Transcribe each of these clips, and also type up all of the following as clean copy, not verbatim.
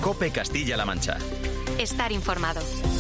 COPE Castilla-La Mancha. Estar informado.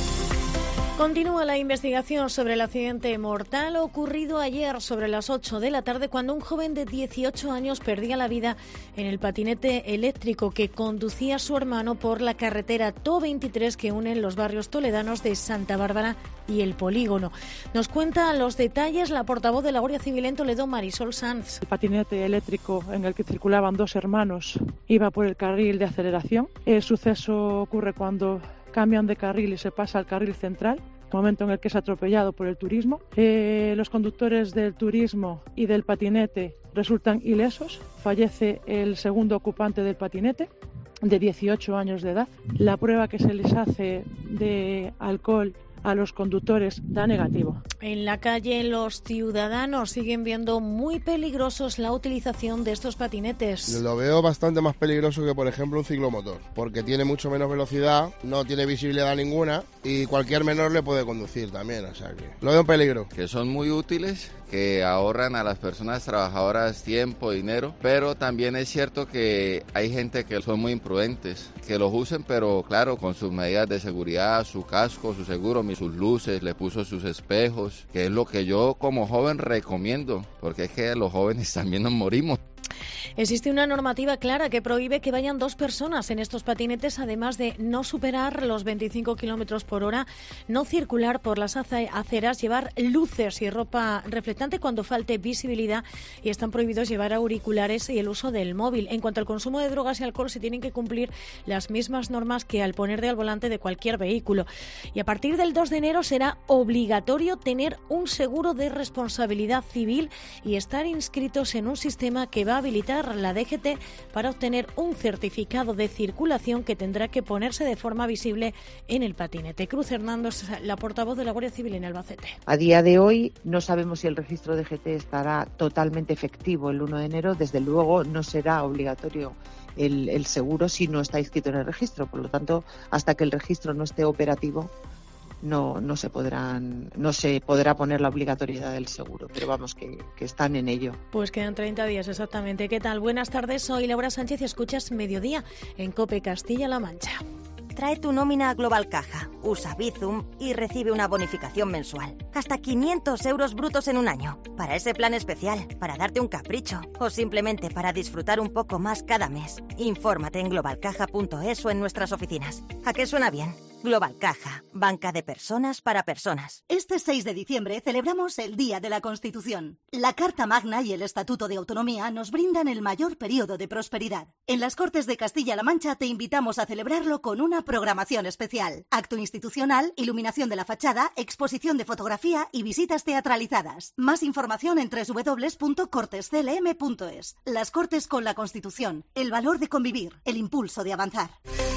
Continúa la investigación sobre el accidente mortal ocurrido ayer sobre las 8 de la tarde cuando un joven de 18 años perdía la vida en el patinete eléctrico que conducía su hermano por la carretera TO 23 que une los barrios toledanos de Santa Bárbara y El Polígono. Nos cuenta los detalles la portavoz de la Guardia Civil en Toledo, Marisol Sanz. El patinete eléctrico en el que circulaban dos hermanos iba por el carril de aceleración. El suceso ocurre cuando cambian de carril y se pasa al carril central, momento en el que es atropellado por el turismo. Los conductores del turismo y del patinete resultan ilesos. Fallece el segundo ocupante del patinete, de 18 años de edad. La prueba que se les hace de alcohol a los conductores da negativo. En la calle los ciudadanos siguen viendo muy peligrosos la utilización de estos patinetes. Lo veo bastante más peligroso que, por ejemplo, un ciclomotor, porque tiene mucho menos velocidad, no tiene visibilidad ninguna y cualquier menor le puede conducir también, o sea que lo veo en peligro. Que son muy útiles, que ahorran a las personas trabajadoras tiempo, dinero, pero también es cierto que hay gente que son muy imprudentes, que los usen, pero claro, con sus medidas de seguridad, su casco, su seguro, sus luces, le puso sus espejos, que es lo que yo como joven recomiendo, porque es que los jóvenes también nos morimos. Existe una normativa clara que prohíbe que vayan dos personas en estos patinetes, además de no superar los 25 kilómetros por hora, no circular por las aceras, llevar luces y ropa reflectante cuando falte visibilidad y están prohibidos llevar auriculares y el uso del móvil. En cuanto al consumo de drogas y alcohol, se tienen que cumplir las mismas normas que al ponerte al volante de cualquier vehículo. Y a partir del 2 de enero será obligatorio tener un seguro de responsabilidad civil y estar inscritos en un sistema que va a habilitar la DGT para obtener un certificado de circulación que tendrá que ponerse de forma visible en el patinete. Cruz Hernández, la portavoz de la Guardia Civil en Albacete. A día de hoy no sabemos si el registro DGT estará totalmente efectivo el 1 de enero. Desde luego no será obligatorio el seguro si no está inscrito en el registro. Por lo tanto, hasta que el registro no esté operativo, no se podrá poner la obligatoriedad del seguro, pero vamos, que están en ello. Pues quedan 30 días exactamente. ¿Qué tal? Buenas tardes, soy Laura Sánchez y escuchas Mediodía en COPE Castilla-La Mancha. Trae tu nómina a Global Caja, usa Bizum y recibe una bonificación mensual. Hasta 500 euros brutos en un año. Para ese plan especial, para darte un capricho o simplemente para disfrutar un poco más cada mes. Infórmate en globalcaja.es o en nuestras oficinas. ¿A qué suena bien? Global Caja, banca de personas para personas. Este 6 de diciembre celebramos el Día de la Constitución. La Carta Magna y el Estatuto de Autonomía nos brindan el mayor periodo de prosperidad. En las Cortes de Castilla-La Mancha te invitamos a celebrarlo con una programación especial. Acto institucional, iluminación de la fachada, exposición de fotografía y visitas teatralizadas. Más información en www.cortesclm.es. Las Cortes con la Constitución, el valor de convivir, el impulso de avanzar.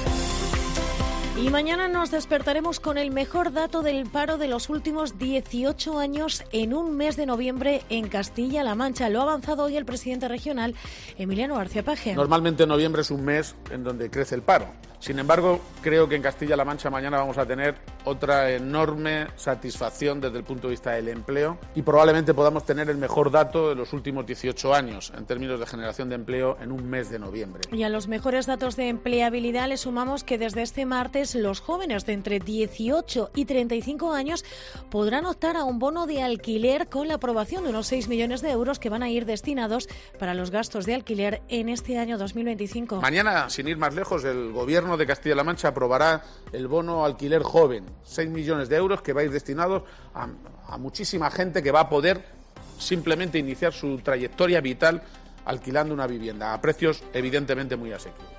Y mañana nos despertaremos con el mejor dato del paro de los últimos 18 años en un mes de noviembre en Castilla-La Mancha. Lo ha avanzado hoy el presidente regional, Emiliano García Paje. Normalmente noviembre es un mes en donde crece el paro. Sin embargo, creo que en Castilla-La Mancha mañana vamos a tener otra enorme satisfacción desde el punto de vista del empleo y probablemente podamos tener el mejor dato de los últimos 18 años en términos de generación de empleo en un mes de noviembre. Y a los mejores datos de empleabilidad le sumamos que desde este martes los jóvenes de entre 18 y 35 años podrán optar a un bono de alquiler con la aprobación de unos 6 millones de euros que van a ir destinados para los gastos de alquiler en este año 2025. Mañana, sin ir más lejos, el Gobierno de Castilla-La Mancha aprobará el bono alquiler joven, 6 millones de euros que va a ir destinados a muchísima gente que va a poder simplemente iniciar su trayectoria vital alquilando una vivienda a precios evidentemente muy asequibles.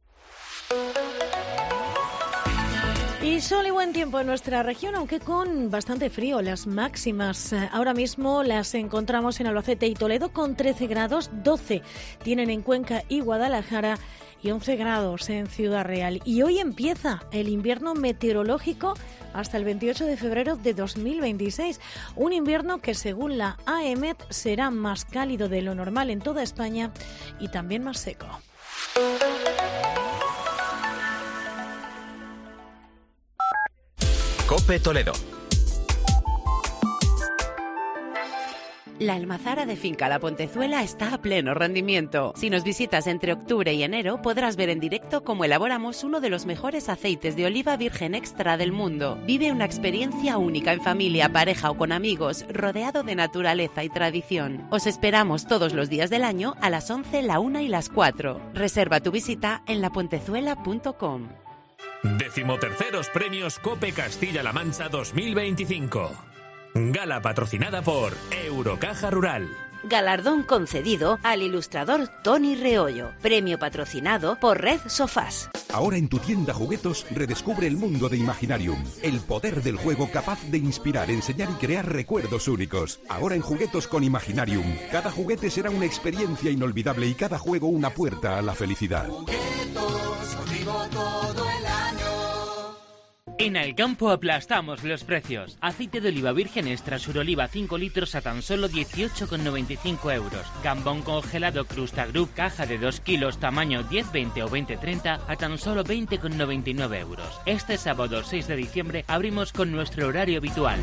Y sol y buen tiempo en nuestra región, aunque con bastante frío. Las máximas ahora mismo las encontramos en Albacete y Toledo con 13 grados, 12 tienen en Cuenca y Guadalajara y 11 grados en Ciudad Real. Y hoy empieza el invierno meteorológico hasta el 28 de febrero de 2026. Un invierno que, según la AEMET, será más cálido de lo normal en toda España y también más seco. COPE Toledo. La almazara de Finca La Pontezuela está a pleno rendimiento. Si nos visitas entre octubre y enero, podrás ver en directo cómo elaboramos uno de los mejores aceites de oliva virgen extra del mundo. Vive una experiencia única en familia, pareja o con amigos, rodeado de naturaleza y tradición. Os esperamos todos los días del año a las 11, la 1 y las 4. Reserva tu visita en lapontezuela.com. 13º Premios COPE Castilla-La Mancha 2025. Gala patrocinada por Eurocaja Rural. Galardón concedido al ilustrador Tony Reollo. Premio patrocinado por Red Sofás. Ahora en tu tienda Juguetos redescubre el mundo de Imaginarium. El poder del juego capaz de inspirar, enseñar y crear recuerdos únicos. Ahora en Juguetos con Imaginarium. Cada juguete será una experiencia inolvidable y cada juego una puerta a la felicidad. Juguetos, contigo todo el año. En Alcampo aplastamos los precios. Aceite de oliva virgen extra Suroliva 5 litros a tan solo 18,95 euros. Gambón congelado Crusta Group caja de 2 kilos tamaño 10, 20 o 20, 30 a tan solo 20,99 euros. Este sábado 6 de diciembre abrimos con nuestro horario habitual.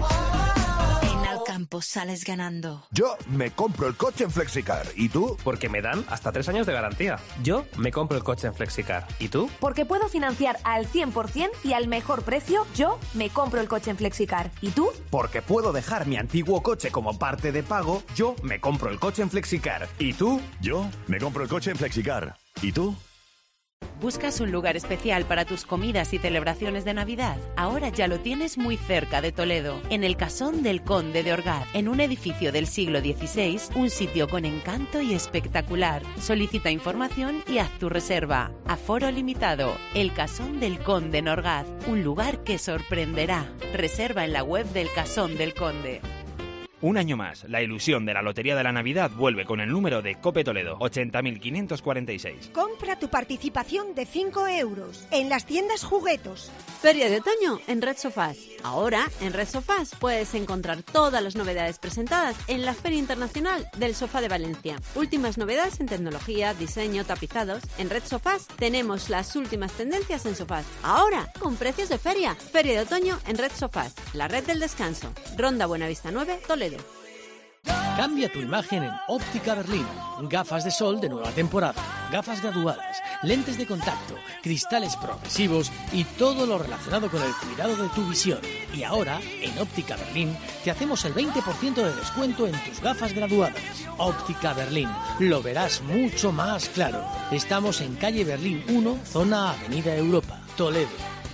Campo sales ganando. Yo me compro el coche en Flexicar. ¿Y tú? Porque me dan hasta 3 años de garantía. Yo me compro el coche en Flexicar. ¿Y tú? Porque puedo financiar al 100% y al mejor precio. Yo me compro el coche en Flexicar. ¿Y tú? Porque puedo dejar mi antiguo coche como parte de pago. Yo me compro el coche en Flexicar. ¿Y tú? Yo me compro el coche en Flexicar. ¿Y tú? ¿Buscas un lugar especial para tus comidas y celebraciones de Navidad? Ahora ya lo tienes muy cerca de Toledo, en el Casón del Conde de Orgaz, en un edificio del siglo XVI, un sitio con encanto y espectacular. Solicita información y haz tu reserva. Aforo limitado. El Casón del Conde en Orgaz, un lugar que sorprenderá. Reserva en la web del Casón del Conde. Un año más, la ilusión de la Lotería de la Navidad vuelve con el número de COPE Toledo, 80.546. Compra tu participación de 5 euros en las tiendas Juguetos. Feria de otoño en Red Sofás. Ahora, en Red Sofás puedes encontrar todas las novedades presentadas en la Feria Internacional del Sofá de Valencia. Últimas novedades en tecnología, diseño, tapizados. En Red Sofás tenemos las últimas tendencias en sofás. Ahora, con precios de feria. Feria de otoño en Red Sofás, la red del descanso. Ronda Buenavista 9, Toledo. Cambia tu imagen en Óptica Berlín. Gafas de sol de nueva temporada, gafas graduadas, lentes de contacto, cristales progresivos y todo lo relacionado con el cuidado de tu visión. Y ahora, en Óptica Berlín, te hacemos el 20% de descuento en tus gafas graduadas. Óptica Berlín, lo verás mucho más claro. Estamos en calle Berlín 1, zona Avenida Europa, Toledo.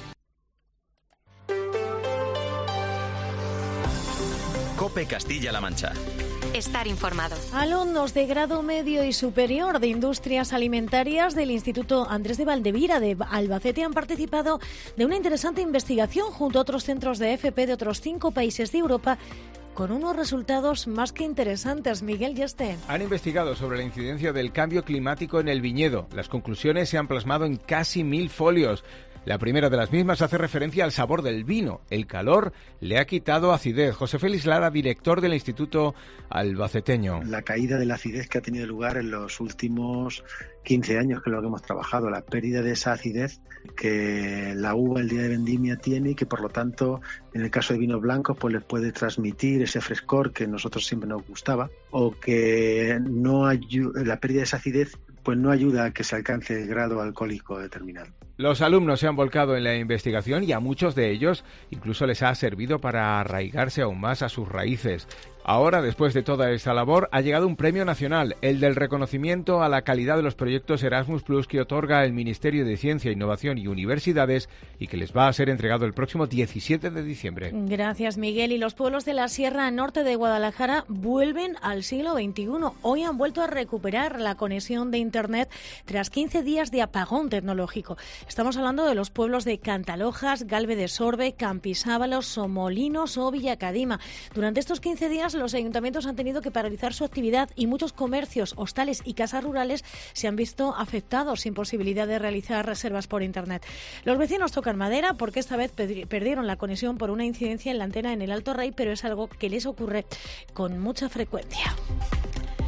COPE Castilla-La Mancha. Estar informado. Alumnos de grado medio y superior de Industrias Alimentarias del Instituto Andrés de Valdevira de Albacete han participado de una interesante investigación junto a otros centros de FP de otros 5 países de Europa con unos resultados más que interesantes. Miguel Yeste. Han investigado sobre la incidencia del cambio climático en el viñedo. Las conclusiones se han plasmado en casi 1000 folios. La primera de las mismas hace referencia al sabor del vino. El calor le ha quitado acidez. José Félix Lara, director del Instituto Albaceteño. La caída de la acidez que ha tenido lugar en los últimos 15 años, que es lo que hemos trabajado, la pérdida de esa acidez que la uva el día de vendimia tiene y que por lo tanto en el caso de vinos blancos pues les puede transmitir ese frescor que a nosotros siempre nos gustaba, o que la pérdida de esa acidez pues no ayuda a que se alcance el grado alcohólico determinado. Los alumnos se han volcado en la investigación y a muchos de ellos incluso les ha servido para arraigarse aún más a sus raíces. Ahora, después de toda esta labor, ha llegado un premio nacional, el del reconocimiento a la calidad de los proyectos Erasmus Plus que otorga el Ministerio de Ciencia, Innovación y Universidades y que les va a ser entregado el próximo 17 de diciembre. Gracias, Miguel. Y los pueblos de la Sierra Norte de Guadalajara vuelven al siglo XXI. Hoy han vuelto a recuperar la conexión de Internet tras 15 días de apagón tecnológico. Estamos hablando de los pueblos de Cantalojas, Galve de Sorbe, Campisábalos, Somolinos o Villacadima. Durante estos 15 días los ayuntamientos han tenido que paralizar su actividad y muchos comercios, hostales y casas rurales se han visto afectados sin posibilidad de realizar reservas por Internet. Los vecinos tocan madera porque esta vez perdieron la conexión por una incidencia en la antena en el Alto Rey, pero es algo que les ocurre con mucha frecuencia.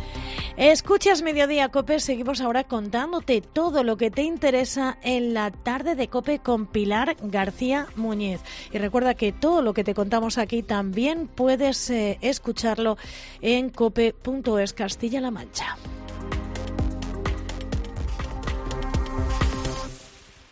Escuchas Mediodía COPE, seguimos ahora contándote todo lo que te interesa en la tarde de COPE con Pilar García Muñiz. Y recuerda que todo lo que te contamos aquí también puedes escucharlo en cope.es Castilla-La Mancha.